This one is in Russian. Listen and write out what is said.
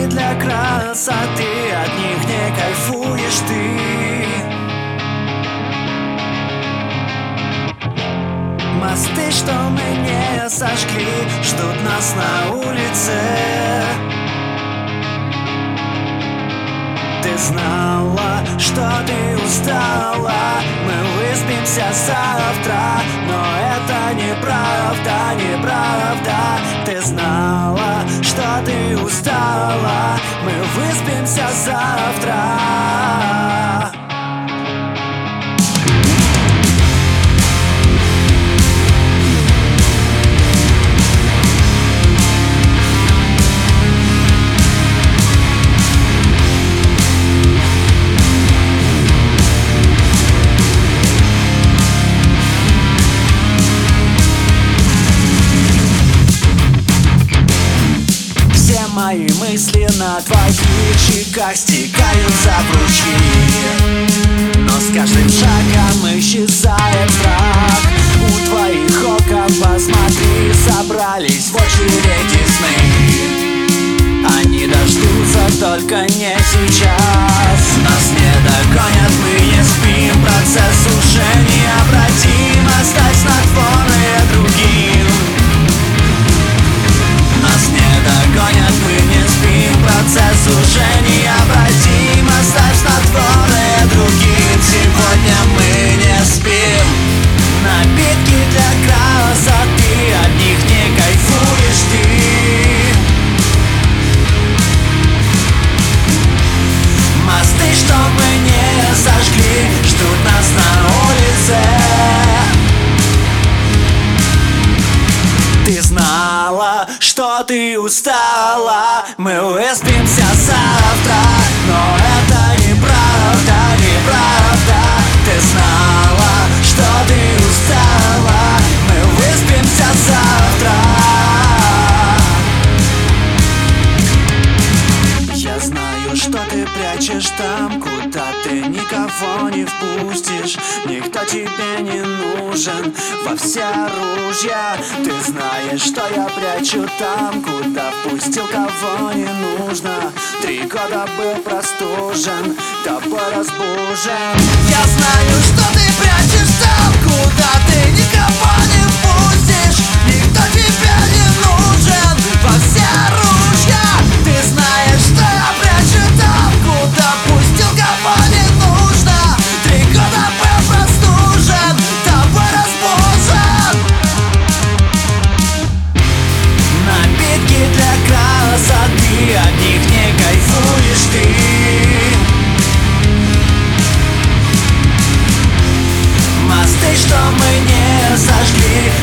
для красоты, от них не кайфуешь ты. Мосты, что мы не сожгли, ждут нас на улице. Ты знала, что ты устала, мы выспимся завтра, но это неправда, неправда. Ты знала, что ты устала, мы выспимся завтра. Мои мысли на твоих щеках стекаются в ручьи, но с каждым шагом исчезает страх. У твоих окон посмотри, собрались в очереди сны. Они дождутся, только не сейчас. Нас не догонят, мы не спим. Процесс уже необратим. Оставь снотворное другим. Нас не догонят, мы не спим. Процесс уже необратим. Оставь снотворное другим. Сегодня мы не спим. Напитки для красоты, от них не кайфуешь ты. Мосты, что мы не сожгли, ждут нас на улице. Ты знала, что ты устала, мы выспимся завтра, но это неправда, неправда. Ты знала, что ты устала, мы выспимся завтра. Я знаю, что ты прячешь там, куда ты никого не впустишь. Никто тебе не нужен во все оружия. Ты знаешь, что я прячу там, куда впустил кого не нужно. 3 года был простужен, тобой разбужен. Я знаю, что ты прячешь там, куда ты никого не впустишь. Никто тебе не нужен во все оружия. Ты знаешь, что я прячу там, куда впустил кого не нужно. 3 года был простужен, тобой разбужен. Напитки для красоты, от них не кайфуешь ты. Мосты, что мы не сожгли,